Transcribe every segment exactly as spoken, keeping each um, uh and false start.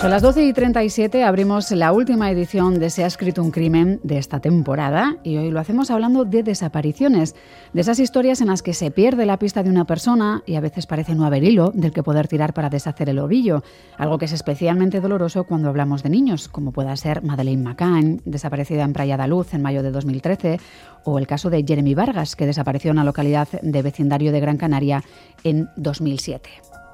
Son las doce y treinta y siete, abrimos la última edición de Se ha escrito un crimen de esta temporada y hoy lo hacemos hablando de desapariciones, de esas historias en las que se pierde la pista de una persona y a veces parece no haber hilo del que poder tirar para deshacer el ovillo, algo que es especialmente doloroso cuando hablamos de niños, como pueda ser Madeleine McCann, desaparecida en Praia da Luz en mayo de dos mil trece, o el caso de Jeremy Vargas, que desapareció en una localidad de vecindario de Gran Canaria en dos mil siete.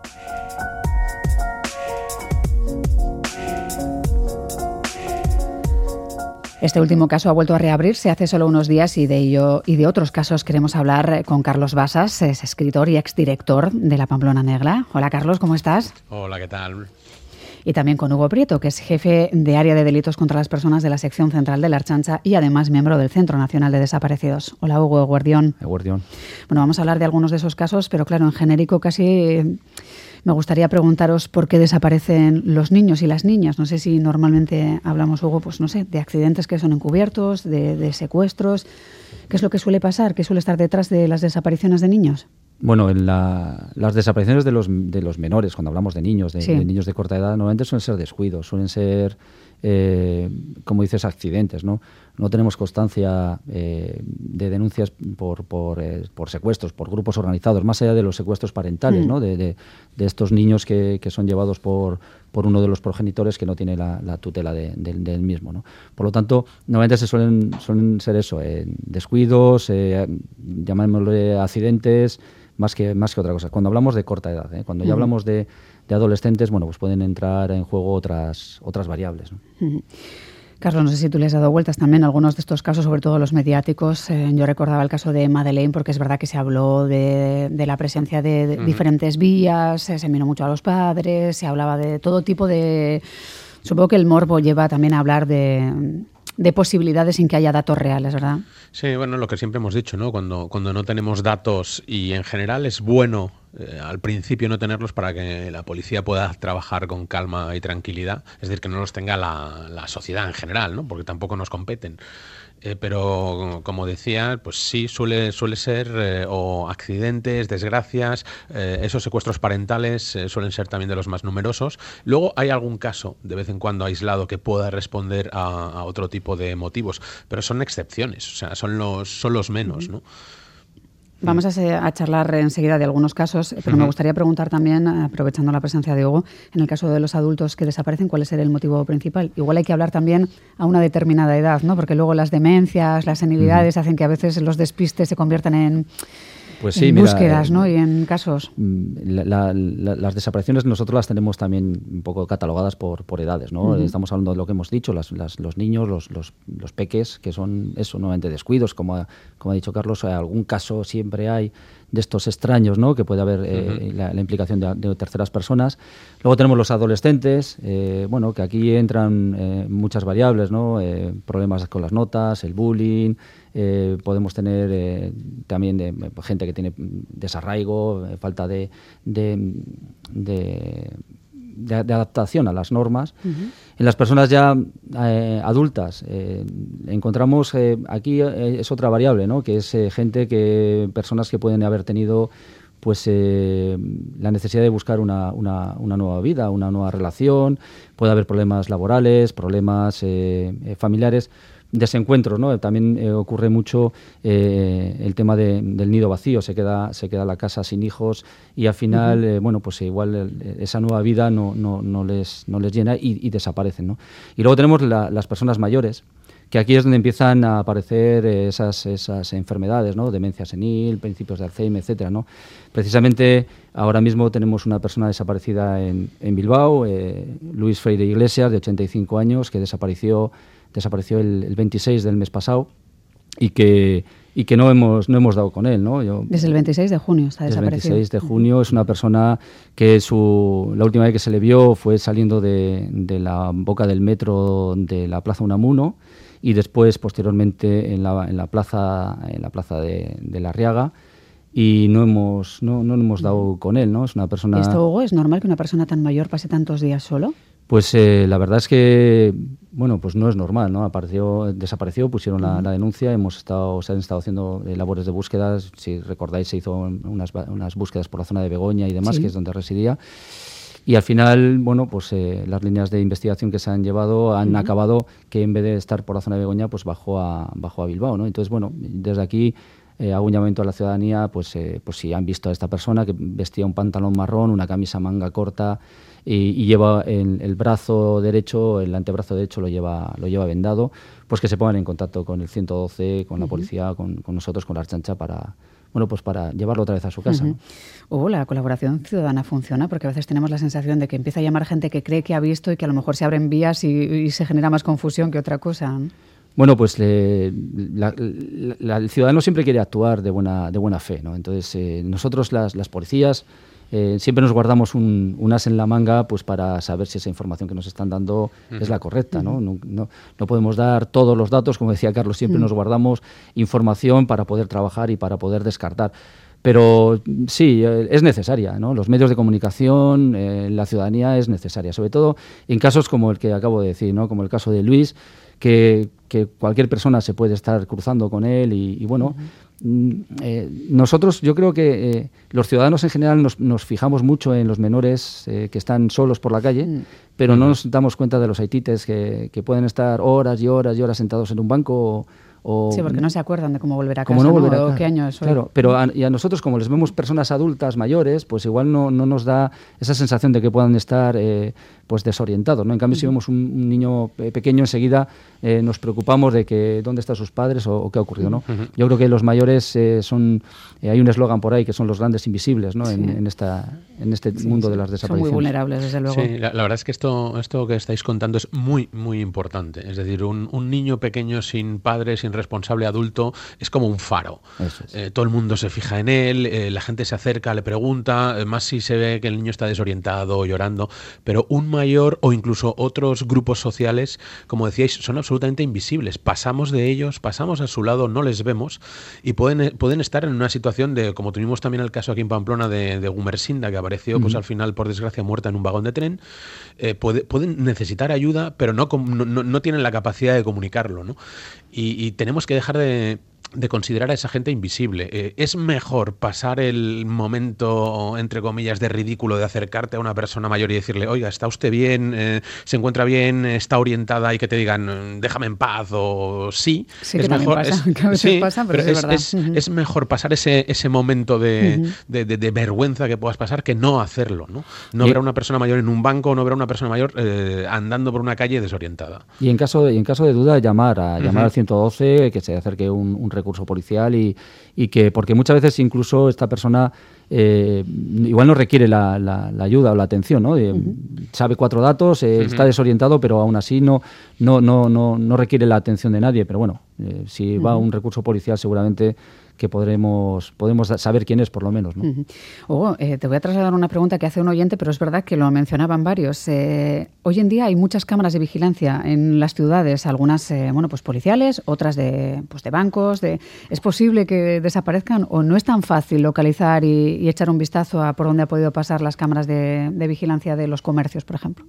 Este último caso ha vuelto a reabrirse hace solo unos días y de ello y de otros casos queremos hablar con Carlos Basas, es escritor y exdirector de La Pamplona Negra. Hola Carlos, ¿cómo estás? Hola, ¿qué tal? Y también con Hugo Prieto, que es jefe de Área de Delitos contra las Personas de la Sección Central de la Ertzaintza y además miembro del Centro Nacional de Desaparecidos. Hola Hugo, Guardión. Guardión. Bueno, vamos a hablar de algunos de esos casos, pero claro, en genérico casi me gustaría preguntaros por qué desaparecen los niños y las niñas. No sé si normalmente hablamos, Hugo, pues no sé, de accidentes que son encubiertos, de, de secuestros. ¿Qué es lo que suele pasar? ¿Qué suele estar detrás de las desapariciones de niños? Bueno, en la, las desapariciones de los, de los menores, cuando hablamos de niños, de, sí. de niños de corta edad, normalmente suelen ser descuidos, suelen ser, eh, como dices, accidentes, ¿no? No tenemos constancia eh, de denuncias por, por, eh, por secuestros, por grupos organizados, más allá de los secuestros parentales, mm. ¿no? De, de, de estos niños que, que son llevados por, por uno de los progenitores que no tiene la, la tutela de, de, del mismo, ¿no? Por lo tanto, normalmente se suelen, suelen ser eso, eh, descuidos, eh, llamémosle accidentes, más que, más que otra cosa. Cuando hablamos de corta edad, ¿eh? Cuando ya uh-huh. hablamos de, de adolescentes, bueno, pues pueden entrar en juego otras, otras variables, ¿no? Uh-huh. Carlos, no sé si tú le has dado vueltas también a algunos de estos casos, sobre todo los mediáticos. Eh, yo recordaba el caso de Madeleine, porque es verdad que se habló de, de la presencia de, de uh-huh. diferentes vías, eh, se miró mucho a los padres, se hablaba de todo tipo de... Supongo que el morbo lleva también a hablar de... de posibilidades sin que haya datos reales, ¿verdad? Sí, bueno, lo que siempre hemos dicho, ¿no? Cuando, cuando no tenemos datos y en general es bueno eh, al principio no tenerlos para que la policía pueda trabajar con calma y tranquilidad, es decir, que no los tenga la, la sociedad en general, ¿no? Porque tampoco nos competen. Eh, pero, como decía, pues sí, suele, suele ser eh, o accidentes, desgracias, eh, esos secuestros parentales eh, suelen ser también de los más numerosos. Luego hay algún caso, de vez en cuando aislado, que pueda responder a, a otro tipo de motivos, pero son excepciones, o sea, son los, son los menos, ¿no? Vamos a, a charlar enseguida de algunos casos, pero uh-huh. me gustaría preguntar también, aprovechando la presencia de Hugo, en el caso de los adultos que desaparecen, ¿cuál es el motivo principal? Igual hay que hablar también a una determinada edad, ¿no? Porque luego las demencias, las senilidades uh-huh. hacen que a veces los despistes se conviertan en... Pues sí, en mira, búsquedas, ¿no? Y en casos. La, la, la, las desapariciones nosotros las tenemos también un poco catalogadas por, por edades, ¿no? Uh-huh. Estamos hablando de lo que hemos dicho, las, las, los niños, los, los, los peques, que son eso, nuevamente descuidos, como ha, como ha dicho Carlos, algún caso siempre hay de estos extraños, ¿no? Que puede haber eh, uh-huh. la, la implicación de, de terceras personas. Luego tenemos los adolescentes, eh, bueno, que aquí entran eh, muchas variables, ¿no? Eh, problemas con las notas, el bullying. Eh, podemos tener eh, también de, gente que tiene desarraigo, eh, falta de, de, de, de, de adaptación a las normas. Uh-huh. En las personas ya eh, adultas eh, encontramos, eh, aquí eh, es otra variable, ¿no? Que es eh, gente que, personas que pueden haber tenido pues eh, la necesidad de buscar una, una, una nueva vida, una nueva relación, puede haber problemas laborales, problemas eh, eh, familiares, desencuentros, ¿no? También eh, ocurre mucho eh, el tema de, del nido vacío, se queda se queda la casa sin hijos y al final, uh-huh. eh, bueno, pues igual eh, esa nueva vida no, no, no, les, no les llena y, y desaparecen, ¿no? Y luego tenemos la, las personas mayores, que aquí es donde empiezan a aparecer esas, esas enfermedades, ¿no? Demencia senil, principios de Alzheimer, etcétera, ¿no? Precisamente ahora mismo tenemos una persona desaparecida en, en Bilbao, eh, Luis Freire Iglesias, de ochenta y cinco años, que desapareció desapareció el, el veintiséis del mes pasado y que y que no hemos no hemos dado con él, ¿no? Yo, desde el veintiséis de junio está desaparecido. Desde el veintiséis de junio es una persona que su la última vez que se le vio fue saliendo de, de la boca del metro de la Plaza Unamuno y después posteriormente en la en la plaza en la plaza de, de La Arriaga. Y no hemos no, no hemos dado con él, ¿no? Es una persona... ¿Esto, Hugo, es normal que una persona tan mayor pase tantos días solo? Pues eh, la verdad es que, bueno, pues no es normal, ¿no? Apareció, desapareció, pusieron la, uh-huh. la denuncia, hemos estado, se han estado haciendo eh, labores de búsquedas, si recordáis se hizo unas, unas búsquedas por la zona de Begoña y demás, sí. que es donde residía. Y al final, bueno, pues eh, las líneas de investigación que se han llevado han uh-huh. acabado que en vez de estar por la zona de Begoña, pues bajó a, bajó a Bilbao, ¿no? Entonces, bueno, desde aquí eh, hago un llamamiento a la ciudadanía, pues, eh, pues si han visto a esta persona que vestía un pantalón marrón, una camisa manga corta y, y lleva el, el brazo derecho, el antebrazo derecho lo lleva, lo lleva vendado, pues que se pongan en contacto con el ciento doce, con uh-huh. la policía, con, con nosotros, con la Ertzaintza para... bueno, pues para llevarlo otra vez a su casa. Uh-huh. ¿no? O la colaboración ciudadana funciona, porque a veces tenemos la sensación de que empieza a llamar gente que cree que ha visto y que a lo mejor se abren vías y, y se genera más confusión que otra cosa, ¿no? Bueno, pues eh, la, la, la, el ciudadano siempre quiere actuar de buena, de buena fe, ¿no? Entonces, eh, nosotros, las, las policías, eh, siempre nos guardamos un, un as en la manga pues para saber si esa información que nos están dando uh-huh. es la correcta, ¿no? No, no, no podemos dar todos los datos, como decía Carlos, siempre uh-huh. nos guardamos información para poder trabajar y para poder descartar. Pero sí, es necesaria, ¿no? Los medios de comunicación, eh, la ciudadanía es necesaria, sobre todo en casos como el que acabo de decir, ¿no? Como el caso de Luis, que, que cualquier persona se puede estar cruzando con él y, y bueno, uh-huh. eh, nosotros yo creo que eh, los ciudadanos en general nos, nos fijamos mucho en los menores eh, que están solos por la calle, uh-huh. pero no nos damos cuenta de los haitites que, que pueden estar horas y horas y horas sentados en un banco o, o, sí, porque no se acuerdan de cómo volver a casa, cómo no volver ¿no? a casa. ¿Qué año es hoy? Claro, pero a, y a nosotros, como les vemos personas adultas mayores, pues igual no, no nos da esa sensación de que puedan estar eh, pues desorientados, ¿no? En cambio, uh-huh. si vemos un, un niño pequeño, enseguida eh, nos preocupamos de que dónde están sus padres o, o qué ha ocurrido, ¿no? Uh-huh. Yo creo que los mayores eh, son, eh, hay un eslogan por ahí que son los grandes invisibles, ¿no? Sí. En, en, esta, en este sí, mundo sí. de las desapariciones. Son muy vulnerables, desde luego. Sí, la, la verdad es que esto, esto que estáis contando es muy, muy importante. Es decir, un, un niño pequeño sin padre, sin responsable adulto, es como un faro. Eso es. Eh, todo el mundo se fija en él, eh, la gente se acerca, le pregunta, eh, más si se ve que el niño está desorientado o llorando, pero un mayor o incluso otros grupos sociales, como decíais, son absolutamente invisibles. Pasamos de ellos, pasamos a su lado, no les vemos y pueden, pueden estar en una situación de, como tuvimos también el caso aquí en Pamplona de, de Gumersinda, que apareció uh-huh. pues al final, por desgracia, muerta en un vagón de tren. Eh, puede, pueden necesitar ayuda, pero no, no, no tienen la capacidad de comunicarlo, ¿no? Y, y tenemos que dejar de, de considerar a esa gente invisible. Eh, es mejor pasar el momento, entre comillas, de ridículo de acercarte a una persona mayor y decirle, oiga, ¿está usted bien? Eh, ¿se encuentra bien? ¿Está orientada? Y que te digan, déjame en paz o sí. Sí, es que mejor, pasa, es, que a veces sí, pasa, pero, pero es, es, verdad. Es, uh-huh. es mejor pasar ese, ese momento de, uh-huh. de, de, de vergüenza que puedas pasar que no hacerlo, ¿no? No y, ver a una persona mayor en un banco, no ver a una persona mayor eh, andando por una calle desorientada. Y en caso de, y en caso de duda, llamar, a, uh-huh. llamar al ciento doce, que se acerque un, un recurso policial y, y que, porque muchas veces incluso esta persona eh, igual no requiere la, la, la ayuda o la atención, ¿no? Eh, uh-huh. Sabe cuatro datos, eh, uh-huh. está desorientado, pero aún así no, no, no, no, no requiere la atención de nadie. Pero bueno, eh, si uh-huh. va un recurso policial seguramente que podremos, podemos saber quién es, por lo menos, ¿no? Uh-huh. Hugo, eh, te voy a trasladar una pregunta que hace un oyente, pero es verdad que lo mencionaban varios. Eh, hoy en día hay muchas cámaras de vigilancia en las ciudades, algunas eh, bueno, pues policiales, otras de, pues de bancos. De, ¿Es posible que desaparezcan o no es tan fácil localizar y, y echar un vistazo a por dónde ha podido pasar las cámaras de, de vigilancia de los comercios, por ejemplo?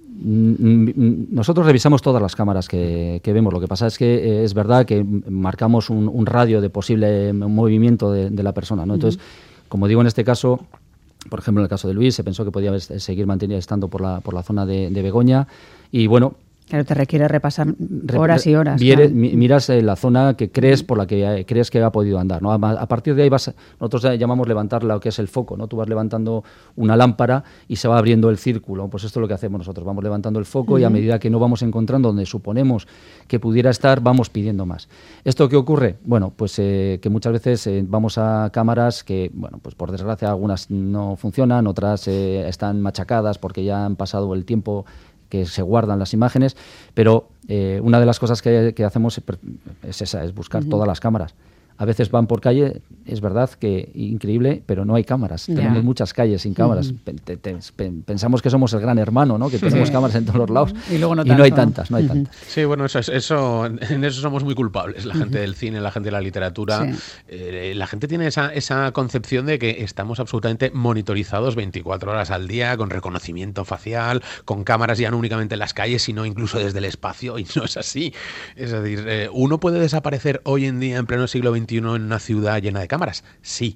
Nosotros revisamos todas las cámaras que, que vemos. Lo que pasa es que eh, es verdad que marcamos un, un radio de posible movimiento De, de la persona, ¿no? Entonces, uh-huh. como digo, en este caso, por ejemplo, en el caso de Luis, se pensó que podía seguir manteniendo estando por la, por la zona de, de Begoña y bueno, claro, te requiere repasar horas y horas. Viere, claro. Miras eh, la zona que crees por la que eh, crees que ha podido andar, ¿no? A, a partir de ahí vas, nosotros llamamos levantar lo que es el foco, ¿no? Tú vas levantando una lámpara y se va abriendo el círculo. Pues esto es lo que hacemos nosotros, vamos levantando el foco uh-huh. y a medida que no vamos encontrando donde suponemos que pudiera estar, vamos pidiendo más. ¿Esto qué ocurre? Bueno, pues eh, que muchas veces eh, vamos a cámaras que, bueno, pues por desgracia algunas no funcionan, otras eh, están machacadas porque ya han pasado el tiempo que se guardan las imágenes, pero eh, una de las cosas que, que hacemos es esa, es buscar uh-huh. todas las cámaras. A veces van por calle, es verdad que increíble, pero no hay cámaras. Yeah. Tenemos muchas calles sin cámaras. Uh-huh. Te, te, te, pensamos que somos el gran hermano, ¿no? Que tenemos sí. cámaras en todos los lados. Y, luego no, y no hay tantas, no hay uh-huh. tantas. Sí, bueno, eso, eso, en eso somos muy culpables. La gente uh-huh. del cine, la gente de la literatura. Sí. Eh, la gente tiene esa, esa concepción de que estamos absolutamente monitorizados veinticuatro horas al día, con reconocimiento facial, con cámaras ya no únicamente en las calles, sino incluso desde el espacio. Y no es así. Es decir, eh, uno puede desaparecer hoy en día, en pleno siglo veintiuno, en una ciudad llena de cámaras. Sí.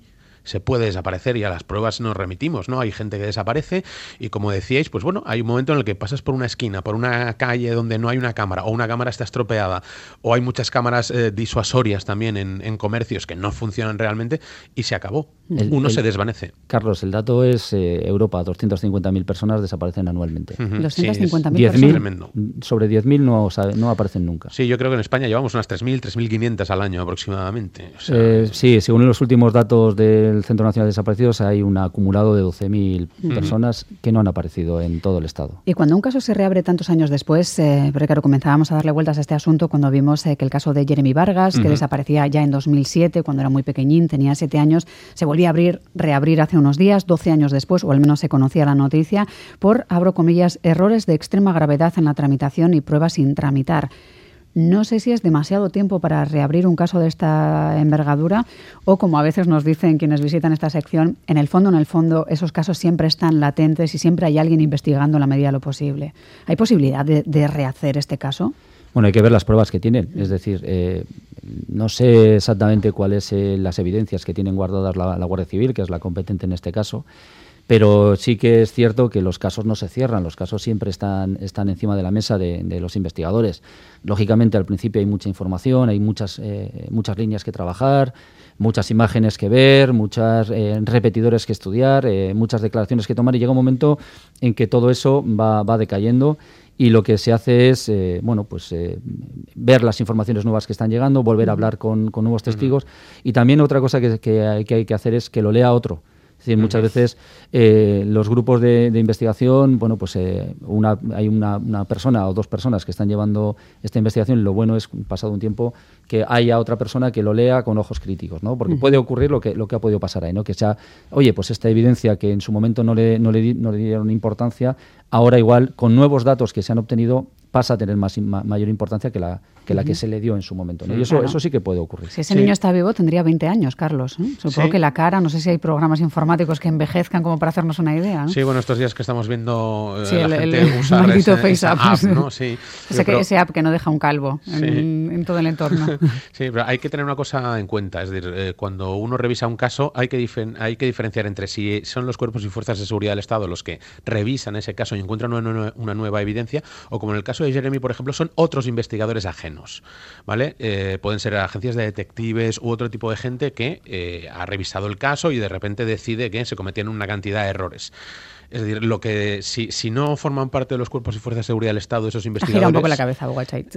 se puede desaparecer y a las pruebas nos remitimos, ¿no? Hay gente que desaparece y, como decíais, pues bueno, hay un momento en el que pasas por una esquina, por una calle donde no hay una cámara o una cámara está estropeada o hay muchas cámaras eh, disuasorias también en, en comercios que no funcionan realmente y se acabó. El, Uno el, se desvanece. Carlos, el dato es eh, Europa, doscientas cincuenta mil personas desaparecen anualmente. Uh-huh. doscientas cincuenta mil sí, personas. Sobre diez mil no, no aparecen nunca. Sí, yo creo que en España llevamos unas tres mil, tres mil quinientas al año aproximadamente. O sea, eh, sí, según los últimos datos del Centro Nacional de Desaparecidos hay un acumulado de doce mil uh-huh. personas que no han aparecido en todo el Estado. Y cuando un caso se reabre tantos años después, eh, porque claro, comenzábamos a darle vueltas a este asunto cuando vimos eh, que el caso de Jeremy Vargas, uh-huh. que desaparecía ya en dos mil siete, cuando era muy pequeñín, tenía siete años, se volvía a abrir, reabrir hace unos días, doce años después, o al menos se conocía la noticia, por, abro comillas, errores de extrema gravedad en la tramitación y pruebas sin tramitar. No sé si es demasiado tiempo para reabrir un caso de esta envergadura o, como a veces nos dicen quienes visitan esta sección, en el fondo, en el fondo, esos casos siempre están latentes y siempre hay alguien investigando en la medida de lo posible. ¿Hay posibilidad de, de rehacer este caso? Bueno, hay que ver las pruebas que tienen. Es decir, eh, no sé exactamente cuáles son eh, las evidencias que tienen guardadas la, la Guardia Civil, que es la competente en este caso, pero sí que es cierto que los casos no se cierran, los casos siempre están, están encima de la mesa de, de los investigadores. Lógicamente, al principio hay mucha información, hay muchas, eh, muchas líneas que trabajar, muchas imágenes que ver, muchos eh, repetidores que estudiar, eh, muchas declaraciones que tomar, y llega un momento en que todo eso va, va decayendo. Y lo que se hace es, eh, bueno, pues eh, ver las informaciones nuevas que están llegando, volver a hablar con, con nuevos testigos. Uh-huh. Y también otra cosa que, que, hay, que hay que hacer es que lo lea otro. Es decir, muchas veces eh, los grupos de, de investigación, bueno, pues eh, una, hay una, una persona o dos personas que están llevando esta investigación, y lo bueno es, pasado un tiempo, que haya otra persona que lo lea con ojos críticos, ¿no? Porque uh-huh. puede ocurrir lo que, lo que ha podido pasar ahí, ¿no? Que sea, oye, pues esta evidencia que en su momento no le, no le, di, no le dieron importancia, ahora igual, con nuevos datos que se han obtenido, pasa a tener más, ma, mayor importancia que la que, la que se le dio en su momento, ¿no? Y eso, claro. eso sí que puede ocurrir. Si ese sí. niño está vivo, tendría veinte años, Carlos, ¿eh? Supongo sí. que la cara, no sé si hay programas informáticos que envejezcan como para hacernos una idea, ¿no? Sí, bueno, estos días que estamos viendo eh, sí, la el, gente el, usar el ese, face esa app, app, ¿no? Sí. Ese, pero, ese app que no deja un calvo sí. en, en todo el entorno. Sí, pero hay que tener una cosa en cuenta, es decir, eh, cuando uno revisa un caso hay que, difen- hay que diferenciar entre si son los cuerpos y fuerzas de seguridad del Estado los que revisan ese caso y encuentran una, una nueva evidencia, o como en el caso de Jeremy, por ejemplo, son otros investigadores ajenos, ¿vale? Eh, pueden ser agencias de detectives u otro tipo de gente que eh, ha revisado el caso y de repente decide que se cometían una cantidad de errores. Es decir, lo que si, si no forman parte de los cuerpos y fuerzas de seguridad del Estado, esos investigadores... Gira un poco la cabeza, Guachait.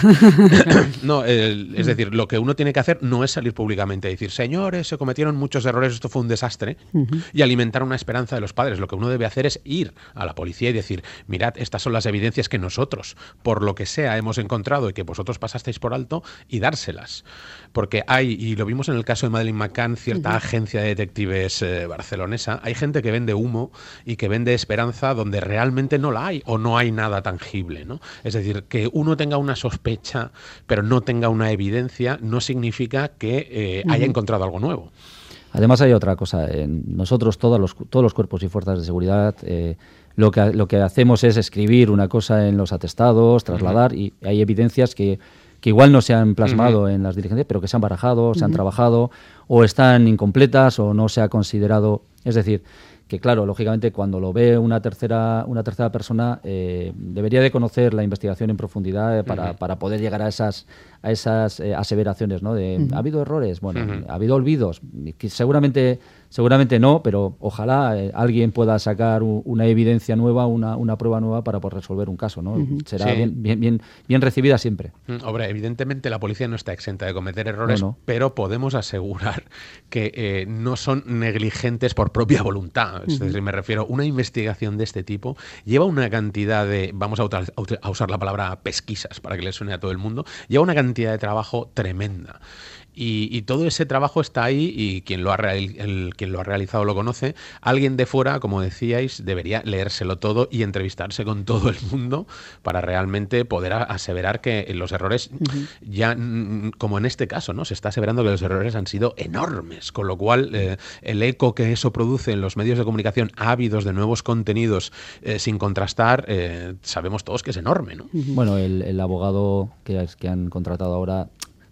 No, el, es decir, lo que uno tiene que hacer no es salir públicamente a decir, señores, se cometieron muchos errores, esto fue un desastre, uh-huh. y alimentar una esperanza de los padres. Lo que uno debe hacer es ir a la policía y decir, mirad, estas son las evidencias que nosotros, por lo que sea, hemos encontrado y que vosotros pasasteis por alto, y dárselas. Porque hay, y lo vimos en el caso de Madeleine McCann, cierta uh-huh. agencia de detectives eh, barcelonesa, hay gente que vende humo y que vende esperanza donde realmente no la hay o no hay nada tangible, ¿no? Es decir, que uno tenga una sospecha pero no tenga una evidencia no significa que eh, haya encontrado algo nuevo. Además hay otra cosa, eh, nosotros todos los, todos los cuerpos y fuerzas de seguridad eh, lo, que, lo que hacemos es escribir una cosa en los atestados, trasladar, uh-huh. y hay evidencias que que igual no se han plasmado uh-huh. en las diligencias, pero que se han barajado, uh-huh. se han trabajado, o están incompletas o no se ha considerado. Es decir, que claro, lógicamente cuando lo ve una tercera una tercera persona eh, debería de conocer la investigación en profundidad eh, para, uh-huh. para poder llegar a esas a esas eh, aseveraciones, ¿no? De uh-huh. ¿ha habido errores? Bueno, uh-huh. ¿ha habido olvidos? Que seguramente seguramente no, pero ojalá eh, alguien pueda sacar u, una evidencia nueva, una, una prueba nueva para poder resolver un caso, ¿no? Uh-huh. Será sí. bien, bien, bien, bien recibida siempre. Hombre, evidentemente la policía no está exenta de cometer errores, no, no. pero podemos asegurar que eh, no son negligentes por propia voluntad. Es decir, me refiero, una investigación de este tipo lleva una cantidad de, vamos a, utar, a usar la palabra pesquisas para que le suene a todo el mundo, lleva una cantidad de trabajo tremenda. Y, y todo ese trabajo está ahí y quien lo, ha real, el, quien lo ha realizado lo conoce. Alguien de fuera, como decíais, debería leérselo todo y entrevistarse con todo el mundo para realmente poder aseverar que los errores, uh-huh. ya como en este caso, ¿no? Se está aseverando que los errores han sido enormes, con lo cual eh, el eco que eso produce en los medios de comunicación ávidos de nuevos contenidos eh, sin contrastar, eh, sabemos todos que es enorme, ¿no? Uh-huh. Bueno, el, el abogado que, que han contratado ahora...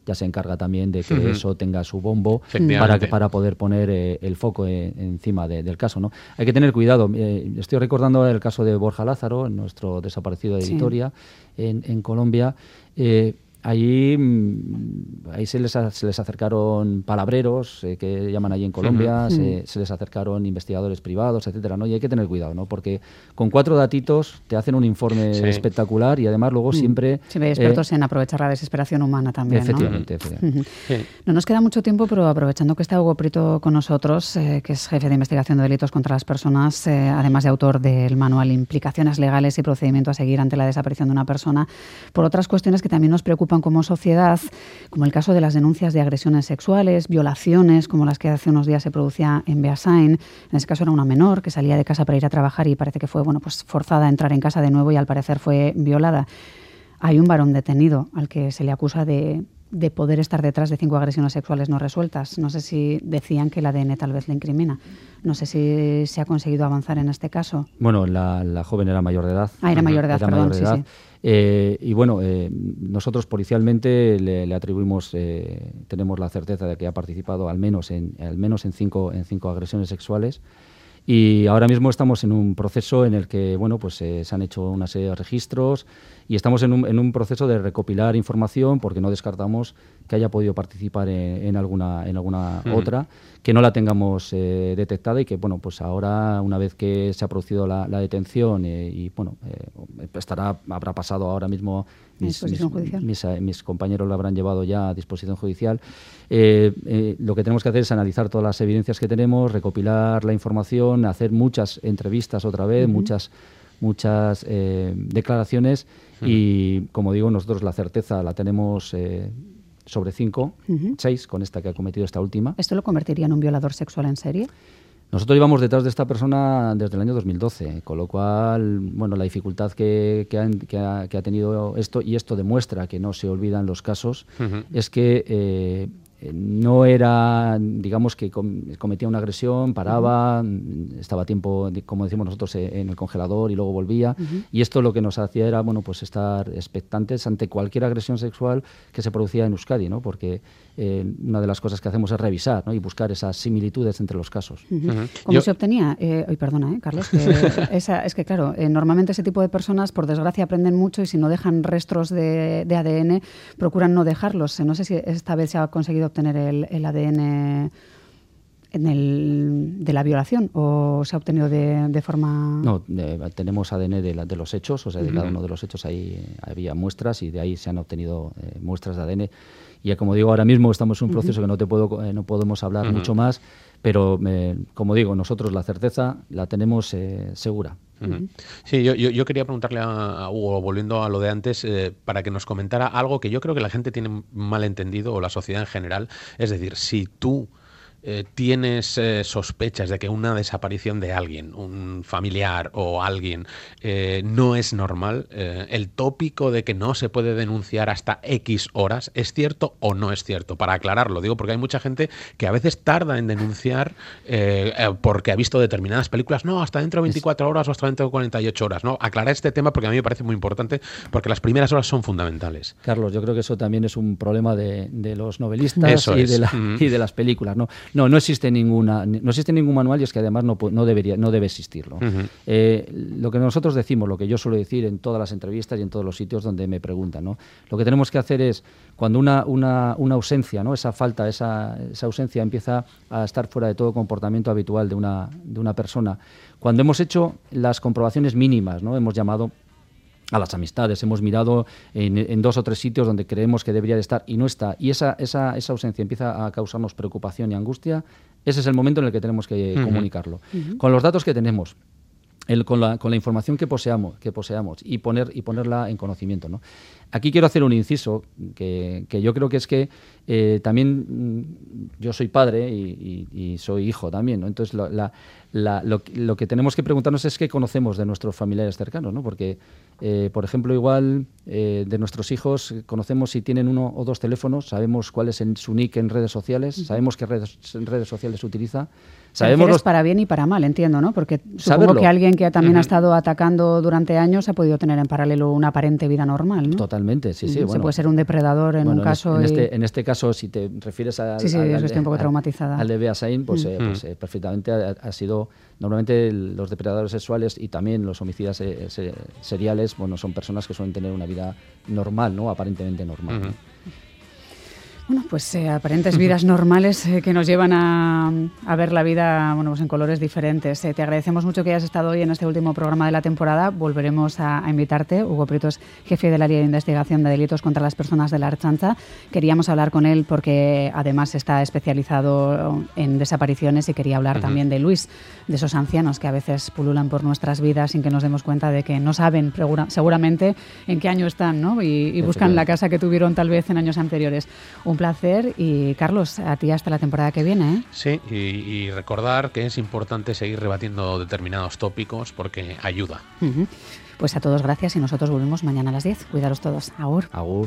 ya se encarga también de que uh-huh. eso tenga su bombo para, que, para poder poner eh, el foco eh, encima de, del caso, ¿no? Hay que tener cuidado. Eh, estoy recordando el caso de Borja Lázaro, nuestro desaparecido de Vitoria, sí. en, en Colombia. Eh, Allí, ahí se les, se les acercaron palabreros, eh, que llaman allí en Colombia, uh-huh. se, se les acercaron investigadores privados, etcétera, ¿no? Y hay que tener cuidado, ¿no? Porque con cuatro datitos te hacen un informe sí. espectacular y además luego uh-huh. siempre... Sí, hay expertos eh, en aprovechar la desesperación humana también, efectivamente, ¿no? Efectivamente. Uh-huh. Sí. No nos queda mucho tiempo, pero aprovechando que está Hugo Prieto con nosotros, eh, que es jefe de investigación de delitos contra las personas, eh, además de autor del manual Implicaciones legales y procedimiento a seguir ante la desaparición de una persona, por otras cuestiones que también nos preocupan como sociedad, como el caso de las denuncias de agresiones sexuales, violaciones, como las que hace unos días se producía en Beasain. En ese caso era una menor que salía de casa para ir a trabajar y parece que fue bueno, pues forzada a entrar en casa de nuevo y al parecer fue violada. Hay un varón detenido al que se le acusa de, de poder estar detrás de cinco agresiones sexuales no resueltas. No sé si decían que el A D N tal vez le incrimina. No sé si se ha conseguido avanzar en este caso. Bueno, la, la joven era mayor de edad. Ah, era mayor de edad, era perdón, mayor de edad. sí, sí. Eh, y bueno, eh, nosotros policialmente le, le atribuimos, eh, tenemos la certeza de que ha participado al menos en, al menos en cinco, en cinco agresiones sexuales. Y ahora mismo estamos en un proceso en el que bueno, pues, eh, se han hecho una serie de registros y estamos en un, en un proceso de recopilar información porque no descartamos que haya podido participar en, en alguna, en alguna uh-huh. otra, que no la tengamos eh, detectada y que bueno, pues ahora, una vez que se ha producido la, la detención eh, y bueno, eh, estará, habrá pasado ahora mismo, mis, mis, mis, mis compañeros lo habrán llevado ya a disposición judicial, eh, eh, lo que tenemos que hacer es analizar todas las evidencias que tenemos, recopilar la información, hacer muchas entrevistas otra vez, uh-huh. muchas muchas eh, declaraciones uh-huh. y, como digo, nosotros la certeza la tenemos eh, sobre cinco, uh-huh. seis con esta que ha cometido esta última. ¿Esto lo convertiría en un violador sexual en serie? Nosotros llevamos detrás de esta persona desde el año dos mil doce, con lo cual, bueno, la dificultad que, que, han, que, ha, que ha tenido esto, y esto demuestra que no se olvidan los casos, uh-huh. es que eh, no era, digamos, que cometía una agresión, paraba, uh-huh. estaba a tiempo, como decimos nosotros, en el congelador y luego volvía. Uh-huh. Y esto lo que nos hacía era, bueno, pues estar expectantes ante cualquier agresión sexual que se producía en Euskadi, ¿no? Porque eh, una de las cosas que hacemos es revisar, ¿no? Y buscar esas similitudes entre los casos. Uh-huh. Uh-huh. ¿Cómo Yo... se obtenía? Eh, ay, perdona, ¿eh, Carlos? Que esa, es que, claro, eh, normalmente ese tipo de personas, por desgracia, aprenden mucho y si no dejan rastros de, de A D N, procuran no dejarlos. No sé si esta vez se ha conseguido obtener el, el A D N en el, de la violación o se ha obtenido de, de forma... No, de, tenemos A D N de, la, de los hechos, o sea, de uh-huh. cada uno de los hechos ahí eh, había muestras y de ahí se han obtenido eh, muestras de A D N. Y ya, como digo, ahora mismo estamos en un proceso uh-huh. que no te puedo eh, no podemos hablar uh-huh. mucho más, pero eh, como digo, nosotros la certeza la tenemos eh, segura. Uh-huh. Sí, yo, yo, yo quería preguntarle a, a Hugo, volviendo a lo de antes, eh, para que nos comentara algo que yo creo que la gente tiene mal entendido, o la sociedad en general. Es decir, si tú eh, tienes eh, sospechas de que una desaparición de alguien, un familiar o alguien, eh, no es normal, eh, el tópico de que no se puede denunciar hasta X horas, ¿es cierto o no es cierto? Para aclararlo, digo, porque hay mucha gente que a veces tarda en denunciar eh, eh, porque ha visto determinadas películas, no, hasta dentro de veinticuatro horas o hasta dentro de cuarenta y ocho horas, ¿no? Aclarar este tema porque a mí me parece muy importante, porque las primeras horas son fundamentales. Carlos, yo creo que eso también es un problema de, de los novelistas y de, la, mm. y de las películas, ¿no? No, no existe ninguna, no existe ningún manual y es que además no, no debería, no debe existirlo. Uh-huh. Eh, lo que nosotros decimos, lo que yo suelo decir en todas las entrevistas y en todos los sitios donde me preguntan, ¿no? Lo que tenemos que hacer es, cuando una, una, una ausencia, ¿no? Esa falta, esa, esa ausencia empieza a estar fuera de todo comportamiento habitual de una, de una persona, cuando hemos hecho las comprobaciones mínimas, ¿no? Hemos llamado a las amistades, hemos mirado en, en dos o tres sitios donde creemos que debería de estar y no está, y esa, esa, esa ausencia empieza a causarnos preocupación y angustia, ese es el momento en el que tenemos que uh-huh. comunicarlo. Uh-huh. Con los datos que tenemos, el, con, la, con la información que poseamos, que poseamos y, poner, y ponerla en conocimiento, ¿no? Aquí quiero hacer un inciso que, que yo creo que es que eh, también yo soy padre y, y, y soy hijo también, ¿no? Entonces lo, la, la, lo, lo que tenemos que preguntarnos es qué conocemos de nuestros familiares cercanos, ¿no? Porque, eh, por ejemplo, igual eh, de nuestros hijos conocemos si tienen uno o dos teléfonos, sabemos cuál es en, su nick en redes sociales, sabemos qué redes, en redes sociales utiliza, Sabemos los... para bien y para mal, entiendo, ¿no? Porque supongo Saberlo. que alguien que también uh-huh. ha estado atacando durante años ha podido tener en paralelo una aparente vida normal, ¿no? Totalmente, sí, sí. Se bueno, puede ser un depredador en bueno, un caso... En, y... este, en este caso, si te refieres a, sí, sí, al, al, estoy un poco al, traumatizada. al de Beasain, pues, mm. eh, pues eh, perfectamente ha, ha sido... Normalmente el, los depredadores sexuales y también los homicidas eh, se, seriales, bueno, son personas que suelen tener una vida normal, ¿no? Aparentemente normal. Uh-huh. ¿no? Bueno, pues eh, aparentes vidas normales eh, que nos llevan a, a ver la vida, bueno, pues en colores diferentes. Eh, te agradecemos mucho que hayas estado hoy en este último programa de la temporada. Volveremos a, a invitarte. Hugo Prieto es jefe del área de investigación de delitos contra las personas de la Ertzaintza. Queríamos hablar con él porque además está especializado en desapariciones y quería hablar uh-huh. también de Luis, de esos ancianos que a veces pululan por nuestras vidas sin que nos demos cuenta de que no saben seguramente en qué año están, ¿no? Y, y buscan la casa que tuvieron tal vez en años anteriores. Un placer y Carlos, a ti hasta la temporada que viene, ¿eh? Sí, y, y recordar que es importante seguir rebatiendo determinados tópicos porque ayuda. Uh-huh. Pues a todos gracias y nosotros volvemos mañana a las diez. Cuidaros todos. Agur. Agur.